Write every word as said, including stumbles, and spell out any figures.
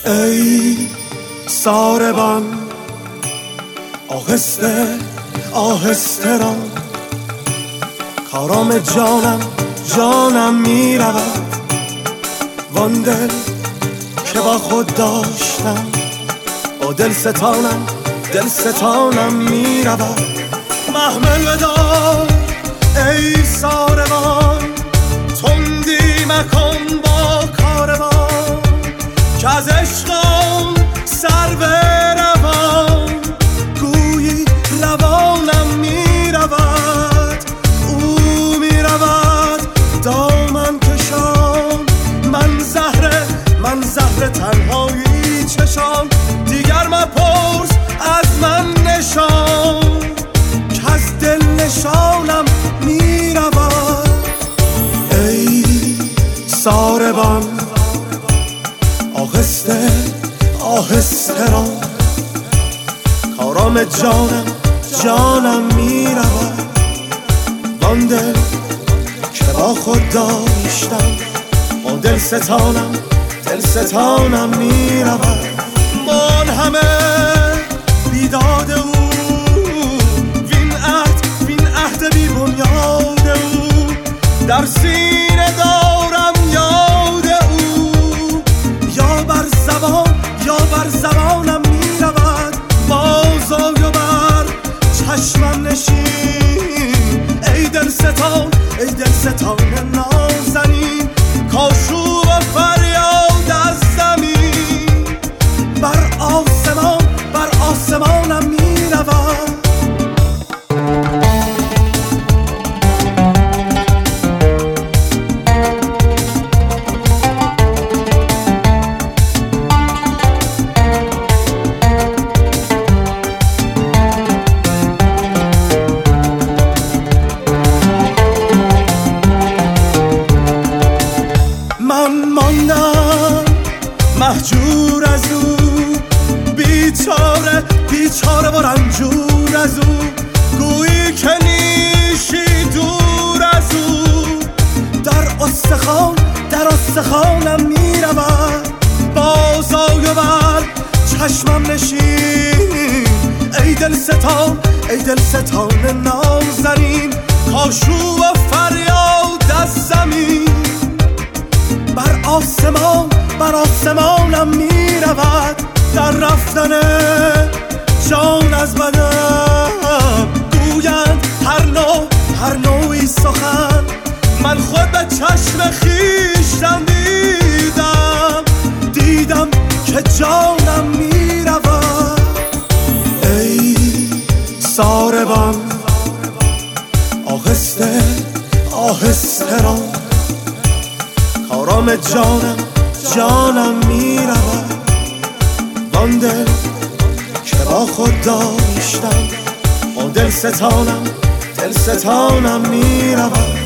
ای ساربان آهسته آهسته را کارام جانم جانم می رود وان دل که با خود داشتم با دل ستانم دل ستانم می رود محمل بدار ای ساربان تندی مکن با کاروان که از عشقم سر بروان گویی روانم می رود او می رود دامن کشان من زهره من زهره تنهایی چشان دیگر مپرس از من نشان که از دل نشانم می رود ای ساربان آهسته آهسته را کارام جانم جانم می رود وان دل که با خود داشتم با دل ستانم دل ستانم می رود من همه بیداد او وین عهد وین عهد بی بنیاد او در سینه دارم یاد او یا بر زبان یا بر زبانم می رود بازآی و بر چشمم نشین ای دل ستان ای دل ستان نازنین کاشو و فریاد از زمین بر آسمان بر آسمانم می رود من ماندم مهجور از او بیچاره بیچاره و رنجور از او گویی که نیشی دور از او در استخوان در استخوانم می رود بازآی و بر چشمم نشین ای دل ستان ای دل ستان نازنین کاشو و فریاد از زمین بر آسمان بر آسمانم می رود در رفتن جان از بدن گویند هر نوع هر نوعی سخن من خود به چشم خویشتن دیدم دیدم که جانم می رود ای ساربان آهسته آهسته را کارام جانم جانم می رود وان دل که با خود داشتم با دل ستانم دل ستانم می رود